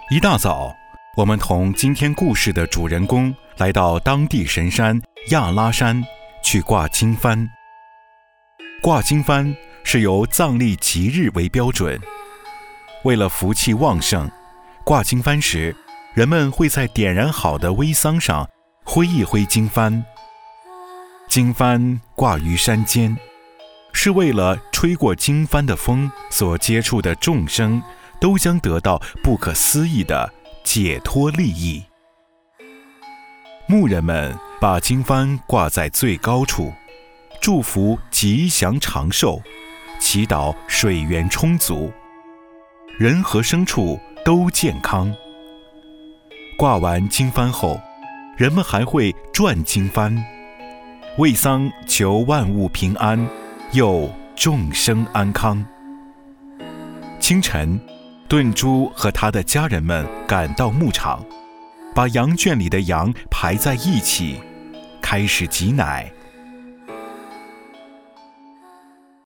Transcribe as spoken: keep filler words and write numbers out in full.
一大早，我们同今天故事的主人公来到当地神山亚拉山去挂经幡。挂经幡是由藏历吉日为标准，为了福气旺盛，挂经幡时，人们会在点燃好的煨桑上挥一挥经幡。经幡挂于山间，是为了吹过经幡的风所接触的众生都将得到不可思议的解脱利益。牧人们把经幡挂在最高处，祝福吉祥长寿，祈祷水源充足，人和牲畜都健康。挂完经幡后，人们还会转经幡，为桑求万物平安，又众生安康。清晨，顿珠和他的家人们赶到牧场，把羊圈里的羊排在一起，开始挤奶